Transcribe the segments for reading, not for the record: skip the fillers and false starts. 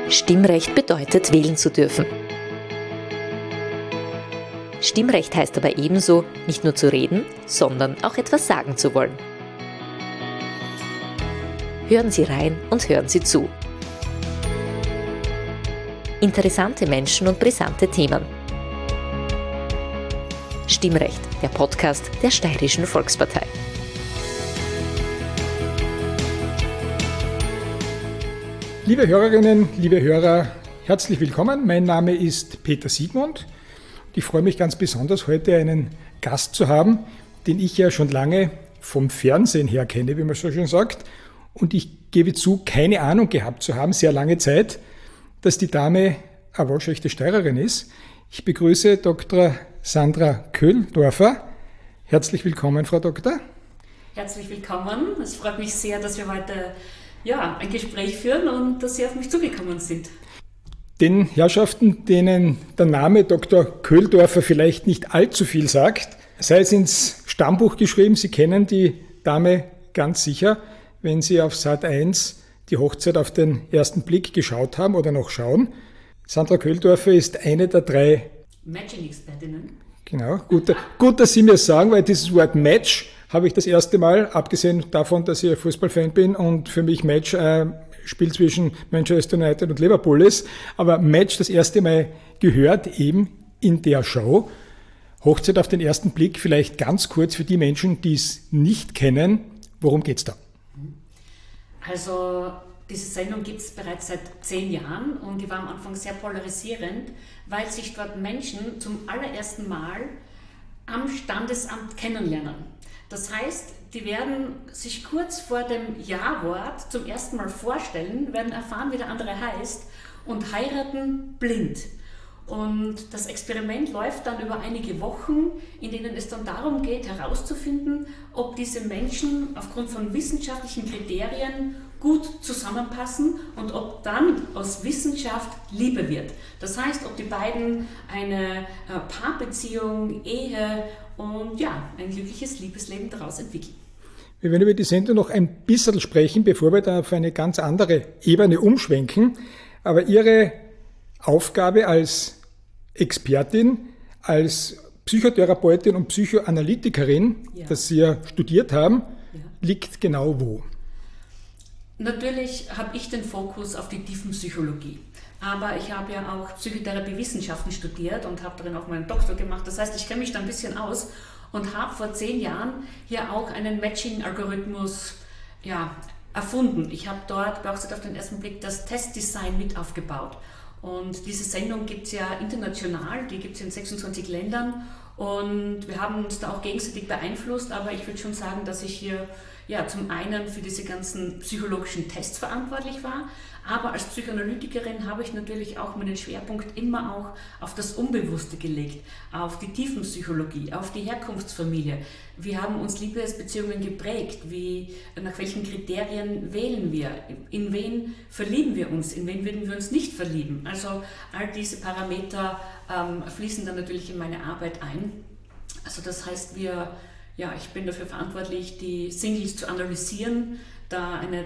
Stimmrecht bedeutet, wählen zu dürfen. Stimmrecht heißt aber ebenso, nicht nur zu reden, sondern auch etwas sagen zu wollen. Hören Sie rein und hören Sie zu. Interessante Menschen und brisante Themen. Stimmrecht, der Podcast der Steirischen Volkspartei. Liebe Hörerinnen, liebe Hörer, herzlich willkommen. Mein Name ist Peter Siegmund. Ich freue mich ganz besonders, heute einen Gast zu haben, den ich ja schon lange vom Fernsehen her kenne, wie man so schön sagt. Und ich gebe zu, keine Ahnung gehabt zu haben, sehr lange Zeit, dass die Dame eine waschechte Steirerin ist. Ich begrüße Dr. Sandra Köhldorfer. Herzlich willkommen, Frau Doktor. Herzlich willkommen. Es freut mich sehr, dass wir heute ein Gespräch führen und dass Sie auf mich zugekommen sind. Den Herrschaften, denen der Name Dr. Köhldorfer vielleicht nicht allzu viel sagt, sei es ins Stammbuch geschrieben, Sie kennen die Dame ganz sicher, wenn Sie auf Sat.1 die Hochzeit auf den ersten Blick geschaut haben oder noch schauen. Sandra Köhldorfer ist eine der 3 Matching-Expertinnen. Genau, gut, dass Sie mir sagen, weil dieses Wort Match habe ich das erste Mal, abgesehen davon, dass ich ein Fußballfan bin und für mich Match Spiel zwischen Manchester United und Liverpool ist, aber Match das erste Mal gehört eben in der Show. Hochzeit auf den ersten Blick, vielleicht ganz kurz für die Menschen, die es nicht kennen, worum geht's da? Also diese Sendung gibt es bereits seit 10 Jahren und die war am Anfang sehr polarisierend, weil sich dort Menschen zum allerersten Mal am Standesamt kennenlernen. Das heißt, die werden sich kurz vor dem Ja-Wort zum ersten Mal vorstellen, werden erfahren, wie der andere heißt und heiraten blind. Und das Experiment läuft dann über einige Wochen, in denen es dann darum geht, herauszufinden, ob diese Menschen aufgrund von wissenschaftlichen Kriterien gut zusammenpassen und ob dann aus Wissenschaft Liebe wird. Das heißt, ob die beiden eine Paarbeziehung, Ehe und ein glückliches Liebesleben daraus entwickeln. Wir werden über die Sendung noch ein bisschen sprechen, bevor wir da auf eine ganz andere Ebene umschwenken. Aber Ihre Aufgabe als Expertin, als Psychotherapeutin und Psychoanalytikerin, das Sie ja studiert haben, liegt genau wo? Natürlich habe ich den Fokus auf die Tiefenpsychologie. Aber ich habe ja auch Psychotherapiewissenschaften studiert und habe darin auch meinen Doktor gemacht. Das heißt, ich kenne mich da ein bisschen aus und habe vor 10 Jahren hier auch einen Matching-Algorithmus erfunden. Ich habe dort bei Hochzeit auf den ersten Blick das Testdesign mit aufgebaut. Und diese Sendung gibt es ja international, die gibt es in 26 Ländern und wir haben uns da auch gegenseitig beeinflusst, aber ich würde schon sagen, dass ich hier zum einen für diese ganzen psychologischen Tests verantwortlich war, aber als Psychoanalytikerin habe ich natürlich auch meinen Schwerpunkt immer auch auf das Unbewusste gelegt, auf die Tiefenpsychologie, auf die Herkunftsfamilie. Wie haben uns Liebesbeziehungen geprägt? Nach welchen Kriterien wählen wir? In wen verlieben wir uns? In wen würden wir uns nicht verlieben? Also all diese Parameter fließen dann natürlich in meine Arbeit ein. Also das heißt, ich bin dafür verantwortlich, die Singles zu analysieren, da eine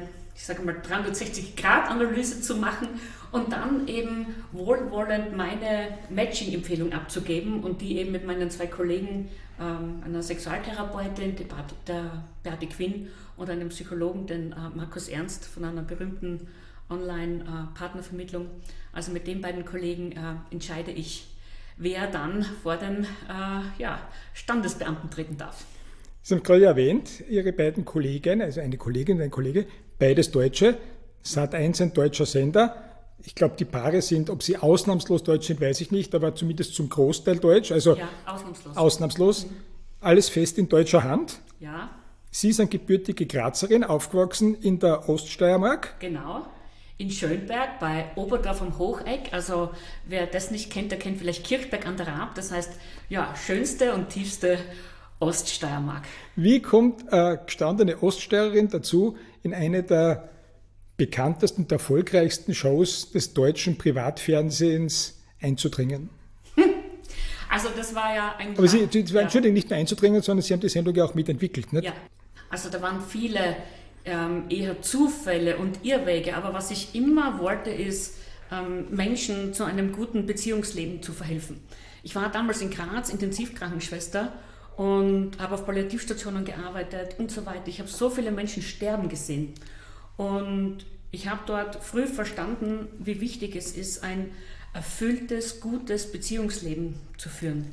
360-Grad-Analyse zu machen und dann eben wohlwollend meine Matching-Empfehlung abzugeben und die eben mit meinen 2 Kollegen, einer Sexualtherapeutin, der Beate Quinn, und einem Psychologen, den Markus Ernst von einer berühmten Online-Partnervermittlung. Also mit den beiden Kollegen entscheide ich, wer dann vor den Standesbeamten treten darf. Sie haben gerade erwähnt, Ihre beiden Kollegen, also eine Kollegin und ein Kollege, beides Deutsche, Sat.1 ein deutscher Sender. Ich glaube, die Paare sind, ob sie ausnahmslos deutsch sind, weiß ich nicht, aber zumindest zum Großteil deutsch. Also ausnahmslos. Alles fest in deutscher Hand. Ja. Sie sind gebürtige Grazerin, aufgewachsen in der Oststeiermark. Genau. In Schönberg bei Oberdorf am Hocheck. Also wer das nicht kennt, der kennt vielleicht Kirchberg an der Raab. Das heißt, schönste und tiefste Oststeiermark. Wie kommt eine gestandene Oststeirerin dazu, in eine der bekanntesten und erfolgreichsten Shows des deutschen Privatfernsehens einzudringen? Also das war ja ein... Aber Sie waren Entschuldigung, nicht nur einzudringen, sondern Sie haben die Sendung ja auch mitentwickelt, nicht? Ja, also da waren viele eher Zufälle und Irrwege, aber was ich immer wollte ist, Menschen zu einem guten Beziehungsleben zu verhelfen. Ich war damals in Graz Intensivkrankenschwester und habe auf Palliativstationen gearbeitet und so weiter. Ich habe so viele Menschen sterben gesehen und ich habe dort früh verstanden, wie wichtig es ist, ein erfülltes, gutes Beziehungsleben zu führen.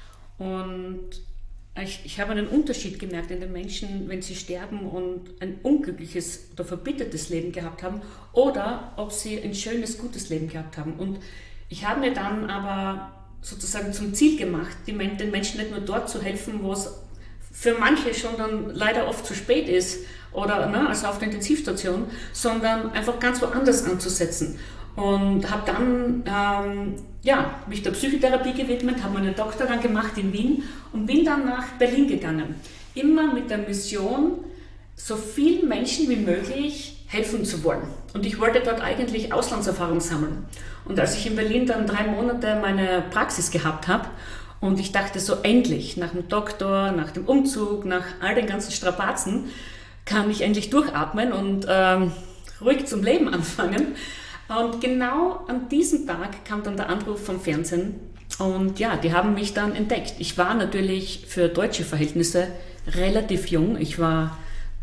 Und ich habe einen Unterschied gemerkt in den Menschen, wenn sie sterben und ein unglückliches oder verbittertes Leben gehabt haben oder ob sie ein schönes, gutes Leben gehabt haben. Und ich habe mir dann aber sozusagen zum Ziel gemacht, den Menschen nicht nur dort zu helfen, wo es für manche schon dann leider oft zu spät ist, oder also auf der Intensivstation, sondern einfach ganz woanders anzusetzen. Und habe dann mich der Psychotherapie gewidmet, habe meinen Doktor dann gemacht in Wien und bin dann nach Berlin gegangen. Immer mit der Mission, so vielen Menschen wie möglich helfen zu wollen. Und ich wollte dort eigentlich Auslandserfahrung sammeln. Und als ich in Berlin dann 3 Monate meine Praxis gehabt habe und ich dachte so endlich, nach dem Doktor, nach dem Umzug, nach all den ganzen Strapazen, kann ich endlich durchatmen und ruhig zum Leben anfangen. Und genau an diesem Tag kam dann der Anruf vom Fernsehen und ja, die haben mich dann entdeckt. Ich war natürlich für deutsche Verhältnisse relativ jung. Ich war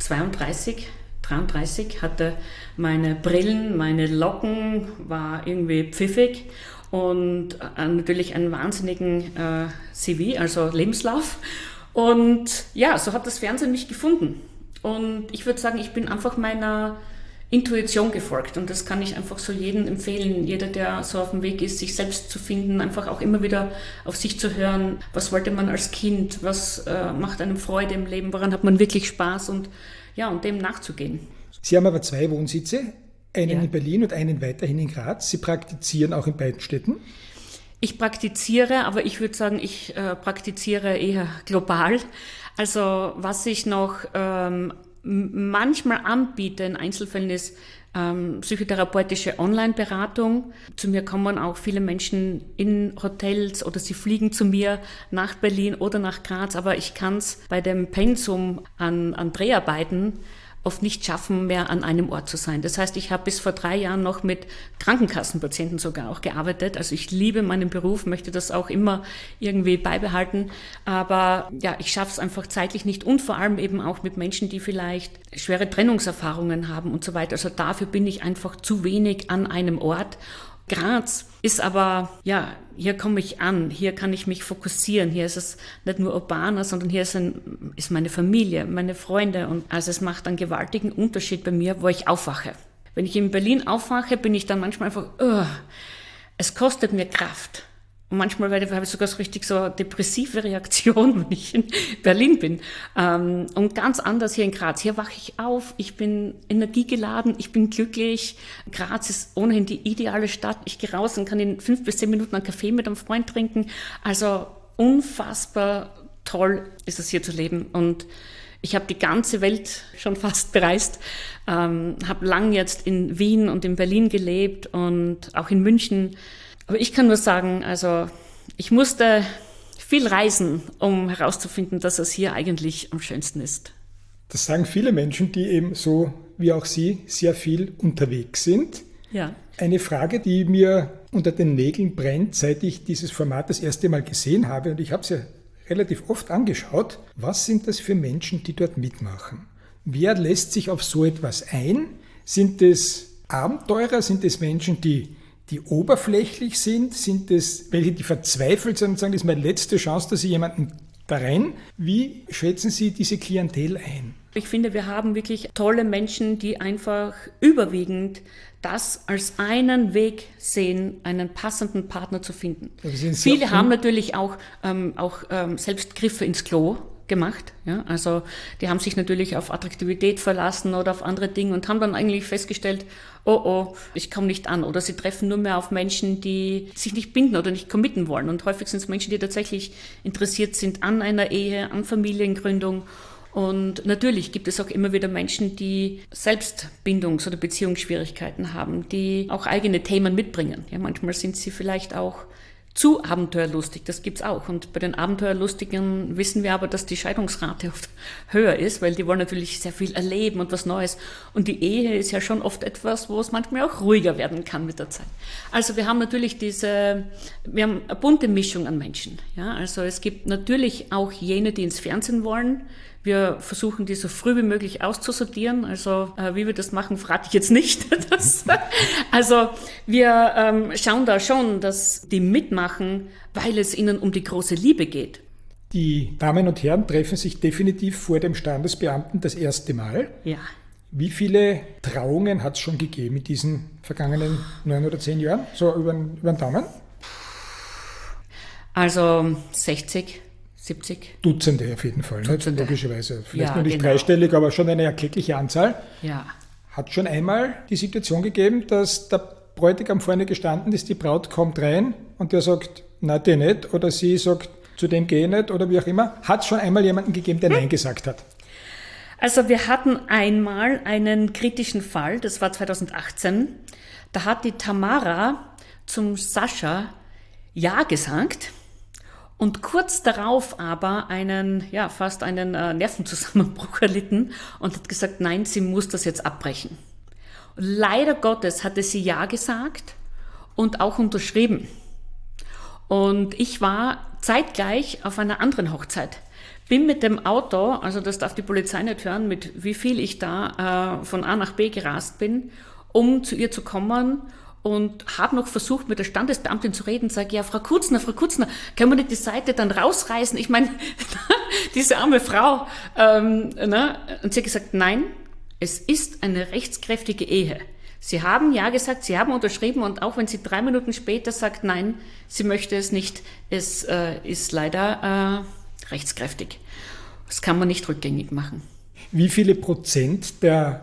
32, 33, hatte meine Brillen, meine Locken, war irgendwie pfiffig und natürlich einen wahnsinnigen CV, also Lebenslauf. Und ja, so hat das Fernsehen mich gefunden. Und ich würde sagen, ich bin einfach meiner Intuition gefolgt und das kann ich einfach so jedem empfehlen. Jeder, der so auf dem Weg ist, sich selbst zu finden, einfach auch immer wieder auf sich zu hören. Was wollte man als Kind? Was macht einem Freude im Leben? Woran hat man wirklich Spaß? Und dem nachzugehen. Sie haben aber 2 Wohnsitze, einen in Berlin und einen weiterhin in Graz. Sie praktizieren auch in beiden Städten? Ich praktiziere, aber ich würde sagen, ich praktiziere eher global. Also was ich noch manchmal anbiete in Einzelfällen ist psychotherapeutische Online-Beratung. Zu mir kommen auch viele Menschen in Hotels oder sie fliegen zu mir nach Berlin oder nach Graz, aber ich kann es bei dem Pensum an Dreharbeiten oft nicht schaffen, mehr an einem Ort zu sein. Das heißt, ich habe bis vor 3 Jahren noch mit Krankenkassenpatienten sogar auch gearbeitet. Also ich liebe meinen Beruf, möchte das auch immer irgendwie beibehalten. Aber ja, ich schaffe es einfach zeitlich nicht und vor allem eben auch mit Menschen, die vielleicht schwere Trennungserfahrungen haben und so weiter. Also dafür bin ich einfach zu wenig an einem Ort. Graz ist aber, hier komme ich an, hier kann ich mich fokussieren, hier ist es nicht nur urbaner, sondern hier ist meine Familie, meine Freunde und also es macht einen gewaltigen Unterschied bei mir, wo ich aufwache. Wenn ich in Berlin aufwache, bin ich dann manchmal einfach, es kostet mir Kraft. Und manchmal habe ich sogar so richtig so depressive Reaktion, wenn ich in Berlin bin. Und ganz anders hier in Graz. Hier wache ich auf, ich bin energiegeladen, ich bin glücklich. Graz ist ohnehin die ideale Stadt. Ich gehe raus und kann in 5 bis 10 Minuten einen Kaffee mit einem Freund trinken. Also unfassbar toll ist es hier zu leben. Und ich habe die ganze Welt schon fast bereist, habe lang jetzt in Wien und in Berlin gelebt und auch in München. Aber ich kann nur sagen, also ich musste viel reisen, um herauszufinden, dass es hier eigentlich am schönsten ist. Das sagen viele Menschen, die eben so wie auch Sie sehr viel unterwegs sind. Ja. Eine Frage, die mir unter den Nägeln brennt, seit ich dieses Format das erste Mal gesehen habe, und ich habe es ja relativ oft angeschaut, was sind das für Menschen, die dort mitmachen? Wer lässt sich auf so etwas ein? Sind es Abenteurer? Sind es Menschen, die oberflächlich sind? Sind es welche, die verzweifelt sind und sagen, das ist meine letzte Chance, dass ich jemanden da rein? Wie schätzen Sie diese Klientel ein? Ich finde, wir haben wirklich tolle Menschen, die einfach überwiegend das als einen Weg sehen, einen passenden Partner zu finden. Viele haben natürlich auch selbst Griffe ins Klo gemacht. Ja? Also die haben sich natürlich auf Attraktivität verlassen oder auf andere Dinge und haben dann eigentlich festgestellt, ich komme nicht an. Oder sie treffen nur mehr auf Menschen, die sich nicht binden oder nicht committen wollen. Und häufig sind es Menschen, die tatsächlich interessiert sind an einer Ehe, an Familiengründung. Und natürlich gibt es auch immer wieder Menschen, die selbst Bindungs- oder Beziehungsschwierigkeiten haben, die auch eigene Themen mitbringen. Ja, manchmal sind sie vielleicht auch zu abenteuerlustig, das gibt's auch. Und bei den Abenteuerlustigen wissen wir aber, dass die Scheidungsrate oft höher ist, weil die wollen natürlich sehr viel erleben und was Neues. Und die Ehe ist ja schon oft etwas, wo es manchmal auch ruhiger werden kann mit der Zeit. Also wir haben natürlich wir haben eine bunte Mischung an Menschen. Ja, also es gibt natürlich auch jene, die ins Fernsehen wollen. Wir versuchen, die so früh wie möglich auszusortieren. Also wie wir das machen, verrate ich jetzt nicht. Also wir schauen da schon, dass die mitmachen, weil es ihnen um die große Liebe geht. Die Damen und Herren treffen sich definitiv vor dem Standesbeamten das erste Mal. Ja. Wie viele Trauungen hat es schon gegeben in diesen vergangenen 9 oder 10 Jahren? So über den Daumen? Also 60. 70? Dutzende auf jeden Fall, Dutzende. Nicht? Logischerweise. Vielleicht Ja, noch nicht genau. dreistellig, aber schon eine erkleckliche Anzahl. Ja. Hat schon einmal die Situation gegeben, dass der Bräutigam vorne gestanden ist, die Braut kommt rein und der sagt, na, der nicht, oder sie sagt, zu dem gehe ich nicht, oder wie auch immer. Hat es schon einmal jemanden gegeben, der Nein gesagt hat? Also wir hatten einmal einen kritischen Fall, das war 2018. Da hat die Tamara zum Sascha Ja gesagt. Und kurz darauf aber fast einen Nervenzusammenbruch erlitten und hat gesagt, nein, sie muss das jetzt abbrechen. Und leider Gottes hatte sie Ja gesagt und auch unterschrieben. Und ich war zeitgleich auf einer anderen Hochzeit. Bin mit dem Auto, also das darf die Polizei nicht hören, mit wie viel ich da von A nach B gerast bin, um zu ihr zu kommen. Und habe noch versucht, mit der Standesbeamtin zu reden, sage, ja, Frau Kutzner, können wir nicht die Seite dann rausreißen? Ich meine, diese arme Frau. Und sie hat gesagt, nein, es ist eine rechtskräftige Ehe. Sie haben Ja gesagt, Sie haben unterschrieben und auch wenn sie 3 Minuten später sagt, nein, sie möchte es nicht, es ist leider rechtskräftig. Das kann man nicht rückgängig machen. Wie viele Prozent der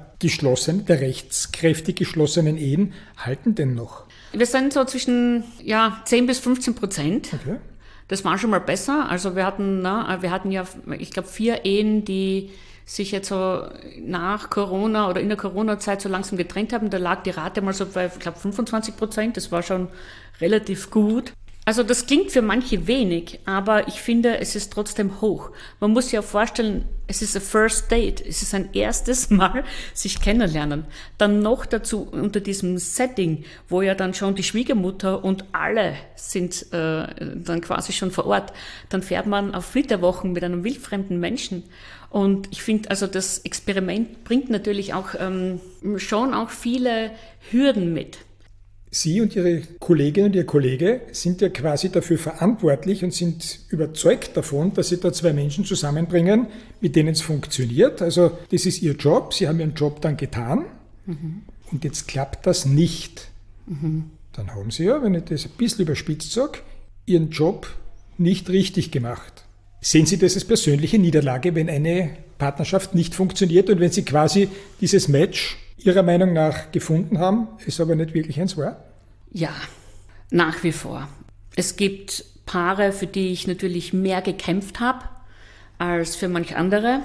rechtskräftig geschlossenen Ehen halten denn noch? Wir sind so zwischen 10 bis 15%. Okay. Das war schon mal besser. Also wir hatten ja, ich glaube, 4 Ehen, die sich jetzt so nach Corona oder in der Corona-Zeit so langsam getrennt haben. Da lag die Rate mal so bei, ich glaube, 25%. Das war schon relativ gut. Also das klingt für manche wenig, aber ich finde, es ist trotzdem hoch. Man muss sich ja vorstellen, es ist ein First Date, es ist ein erstes Mal sich kennenlernen. Dann noch dazu unter diesem Setting, wo ja dann schon die Schwiegermutter und alle sind dann quasi schon vor Ort. Dann fährt man auf Flitterwochen mit einem wildfremden Menschen. Und ich finde, also das Experiment bringt natürlich auch schon auch viele Hürden mit. Sie und Ihre Kollegin und Ihr Kollege sind ja quasi dafür verantwortlich und sind überzeugt davon, dass Sie da 2 Menschen zusammenbringen, mit denen es funktioniert. Also das ist Ihr Job, Sie haben Ihren Job dann getan und jetzt klappt das nicht. Dann haben Sie ja, wenn ich das ein bisschen überspitzt sage, Ihren Job nicht richtig gemacht. Sehen Sie das als persönliche Niederlage, wenn eine Partnerschaft nicht funktioniert und wenn Sie quasi dieses Match Ihrer Meinung nach gefunden haben, es aber nicht wirklich eins war? Ja, nach wie vor. Es gibt Paare, für die ich natürlich mehr gekämpft habe als für manch andere.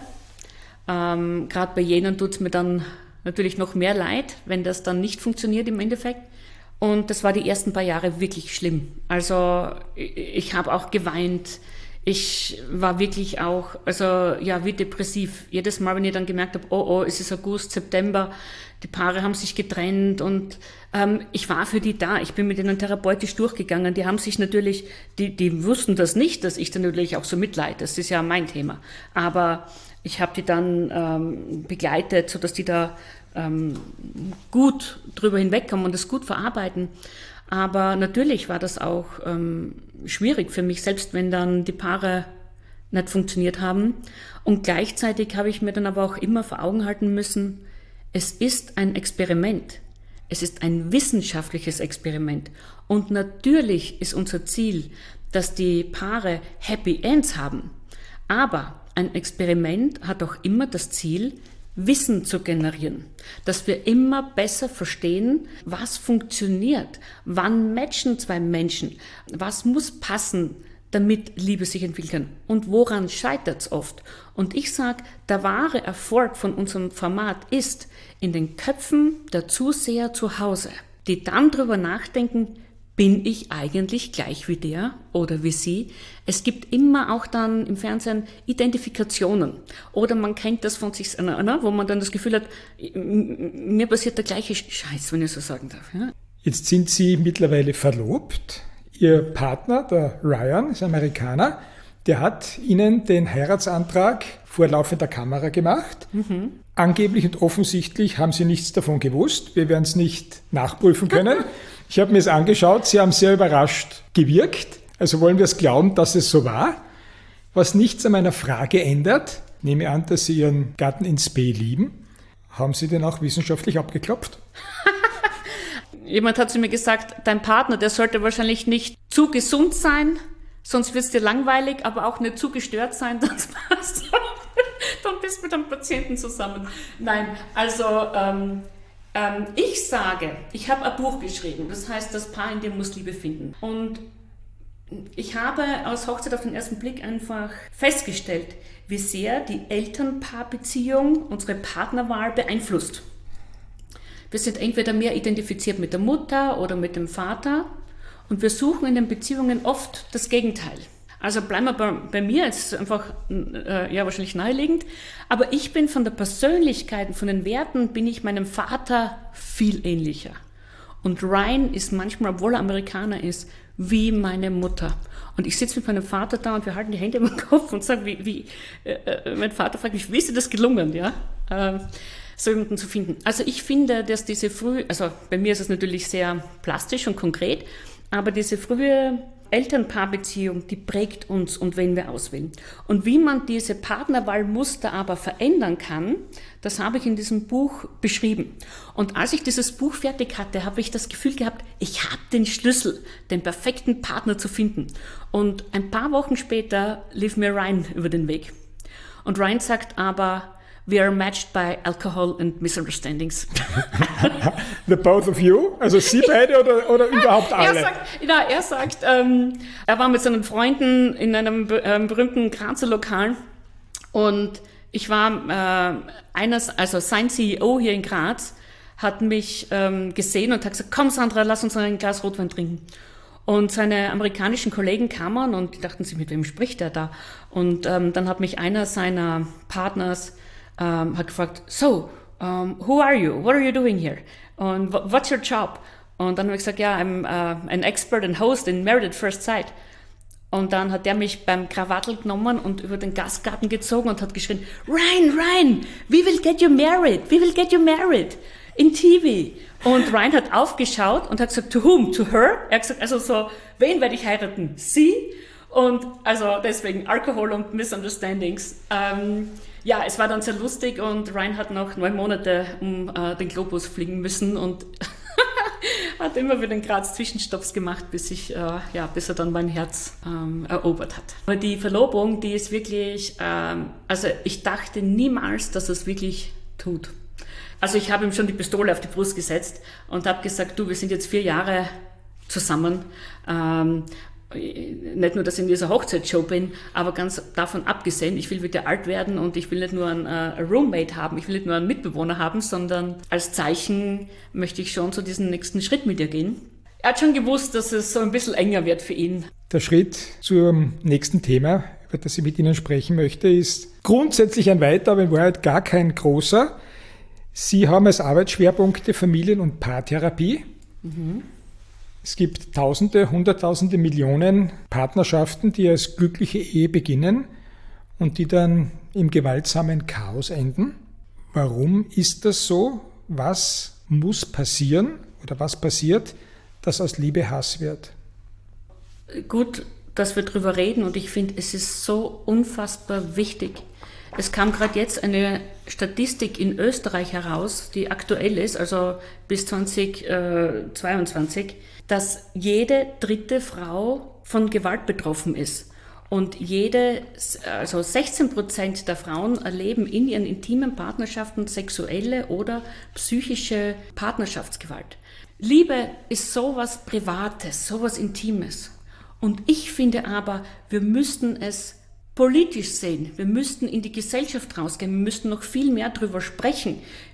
Gerade bei jenen tut es mir dann natürlich noch mehr leid, wenn das dann nicht funktioniert im Endeffekt. Und das war die ersten paar Jahre wirklich schlimm. Also ich habe auch geweint. Ich war wirklich auch, wie depressiv. Jedes Mal, wenn ich dann gemerkt habe, es ist August, September, die Paare haben sich getrennt und ich war für die da. Ich bin mit ihnen therapeutisch durchgegangen. Die haben sich natürlich, die wussten das nicht, dass ich dann natürlich auch so mitleide. Das ist ja mein Thema. Aber ich habe die dann begleitet, sodass die da gut drüber hinwegkommen und das gut verarbeiten. Aber natürlich war das auch schwierig für mich, selbst wenn dann die Paare nicht funktioniert haben. Und gleichzeitig habe ich mir dann aber auch immer vor Augen halten müssen, es ist ein Experiment. Es ist ein wissenschaftliches Experiment. Und natürlich ist unser Ziel, dass die Paare Happy Ends haben. Aber ein Experiment hat auch immer das Ziel, Wissen zu generieren, dass wir immer besser verstehen, was funktioniert, wann matchen 2 Menschen, was muss passen, damit Liebe sich entwickeln kann und woran scheitert es oft. Und ich sage, der wahre Erfolg von unserem Format ist in den Köpfen der Zuseher zu Hause, die dann drüber nachdenken, bin ich eigentlich gleich wie der oder wie sie? Es gibt immer auch dann im Fernsehen Identifikationen. Oder man kennt das von sich, wo man dann das Gefühl hat, mir passiert der gleiche Scheiß, wenn ich so sagen darf. Ja? Jetzt sind Sie mittlerweile verlobt. Ihr Partner, der Ryan, ist Amerikaner, der hat Ihnen den Heiratsantrag vor laufender Kamera gemacht. Angeblich und offensichtlich haben Sie nichts davon gewusst. Wir werden es nicht nachprüfen können. Ich habe mir es angeschaut. Sie haben sehr überrascht gewirkt. Also wollen wir es glauben, dass es so war. Was nichts an meiner Frage ändert, nehme an, dass Sie Ihren Gatten ins B lieben. Haben Sie den auch wissenschaftlich abgeklopft? Jemand hat zu mir gesagt, dein Partner, der sollte wahrscheinlich nicht zu gesund sein, sonst wird es dir langweilig, aber auch nicht zu gestört sein, sonst passt dann bist du mit einem Patienten zusammen. Nein, also ich sage, ich habe ein Buch geschrieben, das heißt, das Paar in dir muss Liebe finden. Und ich habe aus Hochzeit auf den ersten Blick einfach festgestellt, wie sehr die Elternpaarbeziehung unsere Partnerwahl beeinflusst. Wir sind entweder mehr identifiziert mit der Mutter oder mit dem Vater und wir suchen in den Beziehungen oft das Gegenteil. Also bleiben wir bei mir, jetzt einfach wahrscheinlich naheliegend, aber ich bin von der Persönlichkeit, von den Werten, bin ich meinem Vater viel ähnlicher. Und Ryan ist manchmal, obwohl er Amerikaner ist, wie meine Mutter. Und ich sitze mit meinem Vater da und wir halten die Hände über den Kopf und sagen, mein Vater fragt mich, wie ist dir das gelungen, ja? So jemanden zu finden. Also ich finde, dass also bei mir ist es natürlich sehr plastisch und konkret, aber diese frühe Elternpaarbeziehung, die prägt uns und wen wir auswählen. Und wie man diese Partnerwahlmuster aber verändern kann, das habe ich in diesem Buch beschrieben. Und als ich dieses Buch fertig hatte, habe ich das Gefühl gehabt, ich habe den Schlüssel, den perfekten Partner zu finden. Und ein paar Wochen später lief mir Ryan über den Weg. Und Ryan sagt aber, we are matched by alcohol and misunderstandings. The both of you? Also Sie beide oder überhaupt alle? Er sagt, er war mit seinen Freunden in einem berühmten Grazer Lokal und ich war sein CEO hier in Graz hat mich gesehen und hat gesagt, komm Sandra, lass uns ein Glas Rotwein trinken. Und seine amerikanischen Kollegen kamen und die dachten sich, mit wem spricht er da? Und dann hat mich einer seiner Partners hat gefragt, who are you? What are you doing here? Und what's your job? Und dann habe ich gesagt, ja, I'm an expert and host in Married at First Sight. Und dann hat der mich beim Krawattel genommen und über den Gastgarten gezogen und hat geschrien, Ryan, we will get you married in TV. Und Ryan hat aufgeschaut und hat gesagt, to whom? To her? Er hat gesagt, also so, wen werde ich heiraten? Sie? Und also deswegen Alkohol und Misunderstandings. Ja, es war dann sehr lustig und Ryan hat noch 9 Monate um den Globus fliegen müssen und hat immer wieder in Graz Zwischenstopps gemacht, bis er dann mein Herz erobert hat. Aber die Verlobung, die ist wirklich, also ich dachte niemals, dass es wirklich tut. Also ich habe ihm schon die Pistole auf die Brust gesetzt und habe gesagt, du, wir sind jetzt 4 Jahre zusammen. Nicht nur, dass ich in dieser Hochzeitsshow bin, aber ganz davon abgesehen, ich will wieder alt werden und ich will nicht nur einen Roommate haben, ich will nicht nur einen Mitbewohner haben, sondern als Zeichen möchte ich schon so diesen nächsten Schritt mit ihr gehen. Er hat schon gewusst, dass es so ein bisschen enger wird für ihn. Der Schritt zum nächsten Thema, über das ich mit Ihnen sprechen möchte, ist grundsätzlich ein weiter, aber in Wahrheit gar kein großer. Sie haben als Arbeitsschwerpunkte Familien- und Paartherapie. Es gibt Tausende, Hunderttausende, Millionen Partnerschaften, die als glückliche Ehe beginnen und die dann im gewaltsamen Chaos enden. Warum ist das so? Was muss passieren oder was passiert, dass aus Liebe Hass wird? Gut, dass wir drüber reden und ich finde, es ist so unfassbar wichtig. Es kam gerade jetzt eine Statistik in Österreich heraus, die aktuell ist, also bis 2022, dass jede 3. Frau von Gewalt betroffen ist. Und 16% der Frauen erleben in ihren intimen Partnerschaften sexuelle oder psychische Partnerschaftsgewalt. Liebe ist sowas Privates, sowas Intimes. Und ich finde aber, wir müssten es politisch sehen. Wir müssten in die Gesellschaft rausgehen. Wir müssten noch viel mehr darüber sprechen,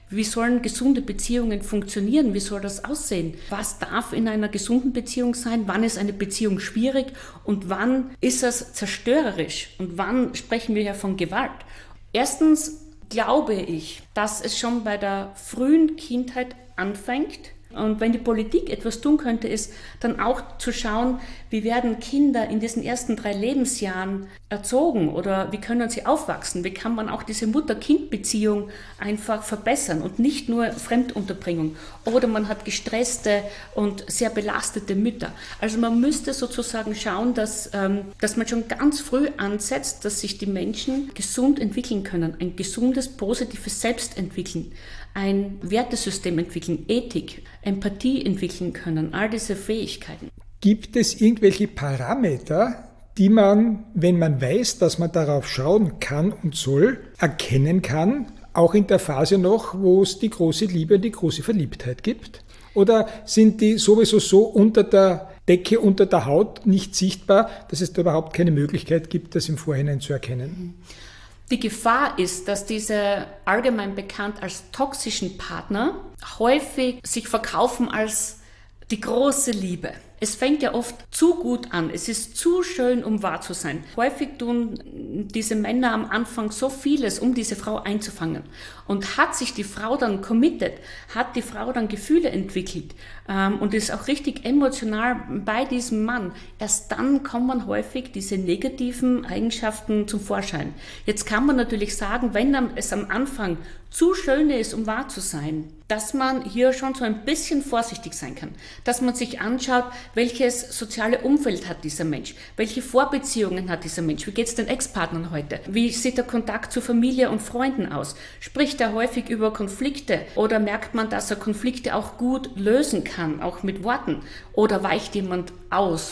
Wie sollen gesunde Beziehungen funktionieren? Wie soll das aussehen? Was darf in einer gesunden Beziehung sein? Wann ist eine Beziehung schwierig? Und wann ist es zerstörerisch? Und wann sprechen wir ja von Gewalt? Erstens glaube ich, dass es schon bei der frühen Kindheit anfängt. Und wenn die Politik etwas tun könnte, ist dann auch zu schauen, wie werden Kinder in diesen ersten 3 Lebensjahren erzogen oder wie können sie aufwachsen? Wie kann man auch diese Mutter-Kind-Beziehung einfach verbessern und nicht nur Fremdunterbringung? Oder man hat gestresste und sehr belastete Mütter. Also man müsste sozusagen schauen, dass man schon ganz früh ansetzt, dass sich die Menschen gesund entwickeln können, ein gesundes, positives Selbst entwickeln, ein Wertesystem entwickeln, Ethik, Empathie entwickeln können, all diese Fähigkeiten. Gibt es irgendwelche Parameter, die man, wenn man weiß, dass man darauf schauen kann und soll, erkennen kann, auch in der Phase noch, wo es die große Liebe und die große Verliebtheit gibt? Oder sind die sowieso so unter der Decke, unter der Haut nicht sichtbar, dass es da überhaupt keine Möglichkeit gibt, das im Vorhinein zu erkennen? Die Gefahr ist, dass diese allgemein bekannt als toxischen Partner häufig sich verkaufen als die große Liebe. Es fängt ja oft zu gut an. Es ist zu schön, um wahr zu sein. Häufig tun diese Männer am Anfang so vieles, um diese Frau einzufangen. Und hat sich die Frau dann committed, hat die Frau dann Gefühle entwickelt und ist auch richtig emotional bei diesem Mann, erst dann kommen häufig diese negativen Eigenschaften zum Vorschein. Jetzt kann man natürlich sagen, wenn es am Anfang zu schön ist, um wahr zu sein, dass man hier schon so ein bisschen vorsichtig sein kann, dass man sich anschaut, welches soziale Umfeld hat dieser Mensch, welche Vorbeziehungen hat dieser Mensch, wie geht es den Ex-Partnern heute, wie sieht der Kontakt zu Familie und Freunden aus, spricht er häufig über Konflikte oder merkt man, dass er Konflikte auch gut lösen kann, auch mit Worten, oder weicht jemand aus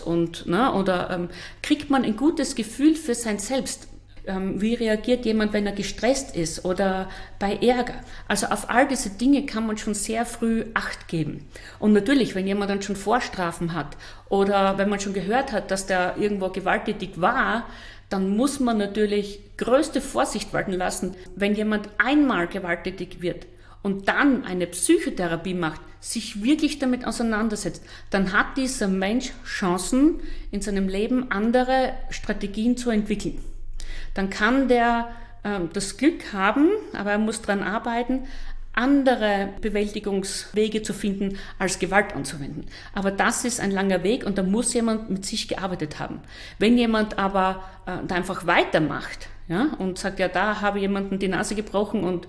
oder kriegt man ein gutes Gefühl für sein Selbst. Wie reagiert jemand, wenn er gestresst ist oder bei Ärger? Also auf all diese Dinge kann man schon sehr früh Acht geben. Und natürlich, wenn jemand dann schon Vorstrafen hat oder wenn man schon gehört hat, dass der irgendwo gewalttätig war, dann muss man natürlich größte Vorsicht walten lassen. Wenn jemand einmal gewalttätig wird und dann eine Psychotherapie macht, sich wirklich damit auseinandersetzt, dann hat dieser Mensch Chancen, in seinem Leben andere Strategien zu entwickeln. Dann kann der das Glück haben, aber er muss daran arbeiten, andere Bewältigungswege zu finden, als Gewalt anzuwenden. Aber das ist ein langer Weg und da muss jemand mit sich gearbeitet haben. Wenn jemand aber da einfach weitermacht, ja, und sagt, ja, da habe jemanden die Nase gebrochen und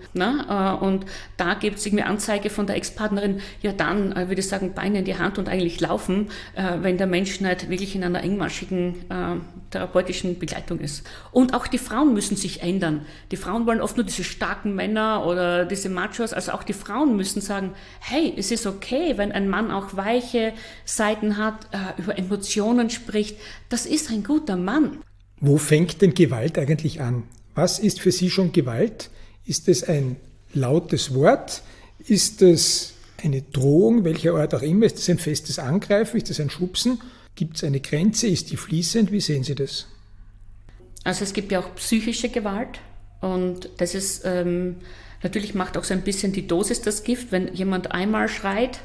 da gibt es irgendwie Anzeige von der Ex-Partnerin, ja dann würde ich sagen, Beine in die Hand und eigentlich laufen, wenn der Mensch nicht wirklich in einer engmaschigen therapeutischen Begleitung ist. Und auch die Frauen müssen sich ändern. Die Frauen wollen oft nur diese starken Männer oder diese Machos, also auch die Frauen müssen sagen, hey, es ist okay, wenn ein Mann auch weiche Seiten hat, über Emotionen spricht, das ist ein guter Mann. Wo fängt denn Gewalt eigentlich an? Was ist für Sie schon Gewalt? Ist es ein lautes Wort? Ist es eine Drohung, welcher Art auch immer? Ist es ein festes Angreifen? Ist es ein Schubsen? Gibt es eine Grenze? Ist die fließend? Wie sehen Sie das? Also es gibt ja auch psychische Gewalt und das ist, natürlich macht auch so ein bisschen die Dosis das Gift, wenn jemand einmal schreit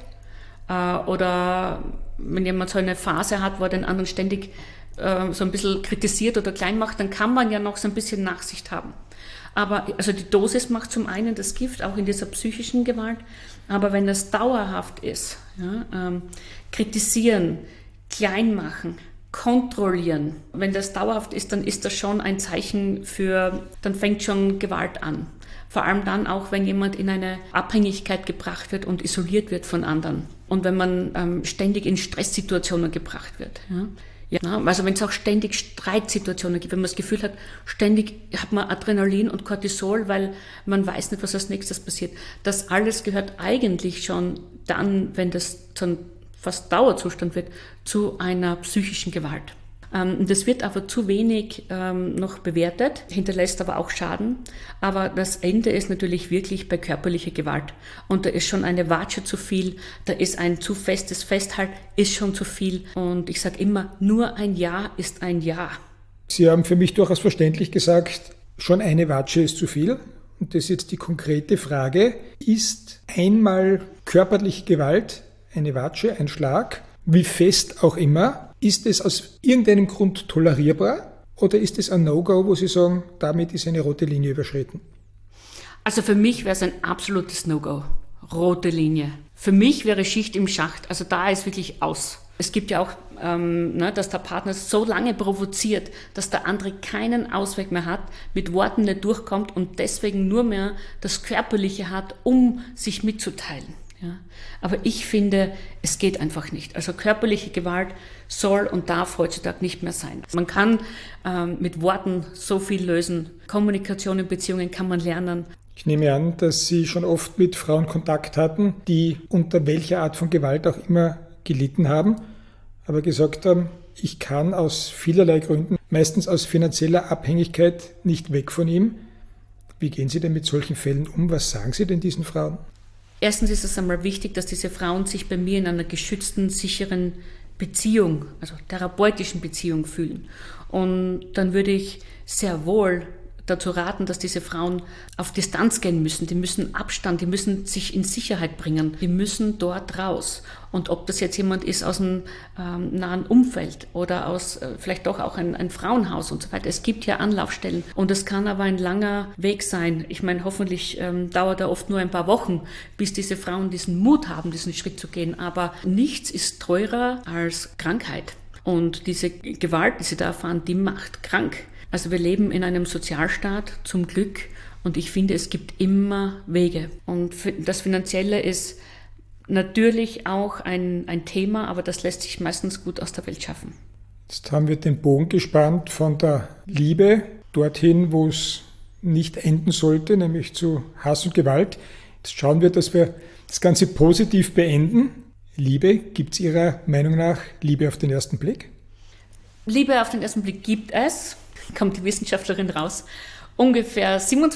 oder wenn jemand so eine Phase hat, wo er den anderen ständig so ein bisschen kritisiert oder klein macht, dann kann man ja noch so ein bisschen Nachsicht haben. Aber also die Dosis macht zum einen das Gift, auch in dieser psychischen Gewalt, aber wenn das dauerhaft ist, ja, kritisieren, klein machen, kontrollieren, wenn das dauerhaft ist, dann ist das schon ein Zeichen dann fängt schon Gewalt an. Vor allem dann auch, wenn jemand in eine Abhängigkeit gebracht wird und isoliert wird von anderen. Und wenn man ständig in Stresssituationen gebracht wird. Ja. Ja, also wenn es auch ständig Streitsituationen gibt, wenn man das Gefühl hat, ständig hat man Adrenalin und Cortisol, weil man weiß nicht, was als nächstes passiert. Das alles gehört eigentlich schon dann, wenn das dann fast Dauerzustand wird, zu einer psychischen Gewalt. Das wird aber zu wenig noch bewertet, hinterlässt aber auch Schaden. Aber das Ende ist natürlich wirklich bei körperlicher Gewalt. Und da ist schon eine Watsche zu viel, da ist ein zu festes Festhalten, ist schon zu viel. Und ich sage immer, nur ein Ja ist ein Ja. Sie haben für mich durchaus verständlich gesagt, schon eine Watsche ist zu viel. und das ist jetzt die konkrete Frage, ist einmal körperliche Gewalt, eine Watsche, ein Schlag, wie fest auch immer, ist es aus irgendeinem Grund tolerierbar oder ist es ein No-Go, wo Sie sagen, damit ist eine rote Linie überschritten? Also für mich wäre es ein absolutes No-Go. Rote Linie. Für mich wäre Schicht im Schacht. Also da ist wirklich aus. Es gibt ja auch, dass der Partner so lange provoziert, dass der andere keinen Ausweg mehr hat, mit Worten nicht durchkommt und deswegen nur mehr das Körperliche hat, um sich mitzuteilen. Ja. Aber ich finde, es geht einfach nicht. Also körperliche Gewalt soll und darf heutzutage nicht mehr sein. Man kann mit Worten so viel lösen. Kommunikation in Beziehungen kann man lernen. Ich nehme an, dass Sie schon oft mit Frauen Kontakt hatten, die unter welcher Art von Gewalt auch immer gelitten haben, aber gesagt haben, ich kann aus vielerlei Gründen, meistens aus finanzieller Abhängigkeit, nicht weg von ihm. Wie gehen Sie denn mit solchen Fällen um? Was sagen Sie denn diesen Frauen? Erstens ist es einmal wichtig, dass diese Frauen sich bei mir in einer geschützten, sicheren Beziehung, also therapeutischen Beziehung fühlen. Und dann würde ich sehr wohl dazu raten, dass diese Frauen auf Distanz gehen müssen. Die müssen Abstand, die müssen sich in Sicherheit bringen. Die müssen dort raus. Und ob das jetzt jemand ist aus einem nahen Umfeld oder aus vielleicht doch auch ein Frauenhaus und so weiter. Es gibt ja Anlaufstellen. Und es kann aber ein langer Weg sein. Ich meine, hoffentlich dauert er oft nur ein paar Wochen, bis diese Frauen diesen Mut haben, diesen Schritt zu gehen. Aber nichts ist teurer als Krankheit. Und diese Gewalt, die sie da erfahren, die macht krank. Also wir leben in einem Sozialstaat, zum Glück, und ich finde, es gibt immer Wege. Und das Finanzielle ist natürlich auch ein Thema, aber das lässt sich meistens gut aus der Welt schaffen. Jetzt haben wir den Bogen gespannt von der Liebe dorthin, wo es nicht enden sollte, nämlich zu Hass und Gewalt. Jetzt schauen wir, dass wir das Ganze positiv beenden. Liebe, gibt es Ihrer Meinung nach Liebe auf den ersten Blick? Liebe auf den ersten Blick gibt es. Kommt die Wissenschaftlerin raus. Ungefähr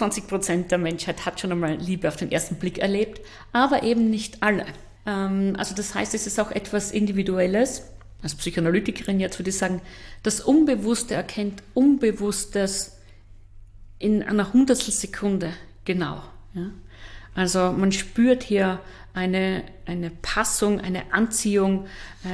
27% der Menschheit hat schon einmal Liebe auf den ersten Blick erlebt, aber eben nicht alle. Also das heißt, es ist auch etwas Individuelles. Als Psychoanalytikerin jetzt würde ich sagen, das Unbewusste erkennt Unbewusstes in einer Hundertstelsekunde genau. Ja? Also man spürt hier eine Passung, eine Anziehung,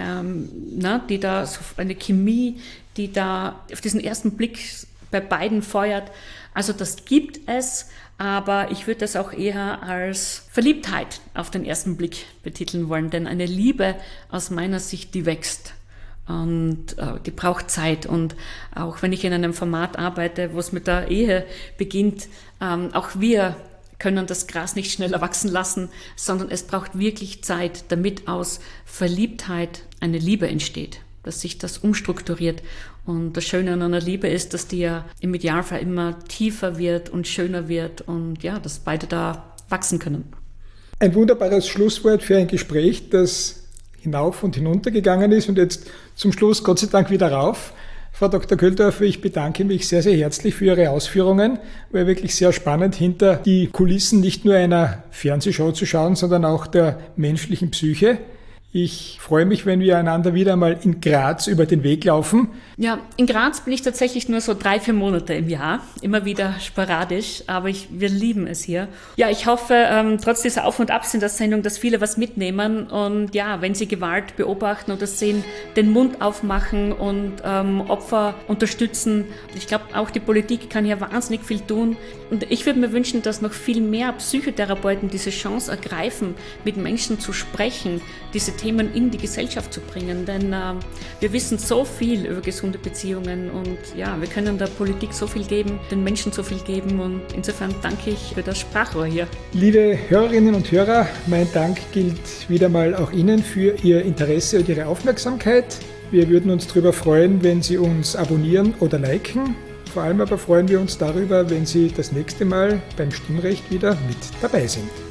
die da, eine Chemie, die da auf diesen ersten Blick bei beiden feuert. Also das gibt es, aber ich würde das auch eher als Verliebtheit auf den ersten Blick betiteln wollen, denn eine Liebe aus meiner Sicht, die wächst. Und die braucht Zeit. Und auch wenn ich in einem Format arbeite, wo es mit der Ehe beginnt, auch wir können das Gras nicht schneller wachsen lassen, sondern es braucht wirklich Zeit, damit aus Verliebtheit eine Liebe entsteht, dass sich das umstrukturiert. Und das Schöne an einer Liebe ist, dass die ja im Idealfall immer tiefer wird und schöner wird und ja, dass beide da wachsen können. Ein wunderbares Schlusswort für ein Gespräch, das hinauf und hinunter gegangen ist und jetzt zum Schluss Gott sei Dank wieder rauf. Frau Dr. Kölldorfer, ich bedanke mich sehr, sehr herzlich für Ihre Ausführungen. War wirklich sehr spannend, hinter die Kulissen nicht nur einer Fernsehshow zu schauen, sondern auch der menschlichen Psyche. Ich freue mich, wenn wir einander wieder mal in Graz über den Weg laufen. Ja, in Graz bin ich tatsächlich nur so 3-4 Monate im Jahr, immer wieder sporadisch, aber wir lieben es hier. Ja, ich hoffe, trotz dieser Auf- und Abs in der Sendung, dass viele was mitnehmen und ja, wenn sie Gewalt beobachten oder sehen, den Mund aufmachen und Opfer unterstützen. Ich glaube, auch die Politik kann hier wahnsinnig viel tun und ich würde mir wünschen, dass noch viel mehr Psychotherapeuten diese Chance ergreifen, mit Menschen zu sprechen, diese Themen in die Gesellschaft zu bringen, denn wir wissen so viel über gesunde Beziehungen und ja, wir können der Politik so viel geben, den Menschen so viel geben und insofern danke ich für das Sprachrohr hier. Liebe Hörerinnen und Hörer, mein Dank gilt wieder mal auch Ihnen für Ihr Interesse und Ihre Aufmerksamkeit. Wir würden uns darüber freuen, wenn Sie uns abonnieren oder liken. Vor allem aber freuen wir uns darüber, wenn Sie das nächste Mal beim Stimmrecht wieder mit dabei sind.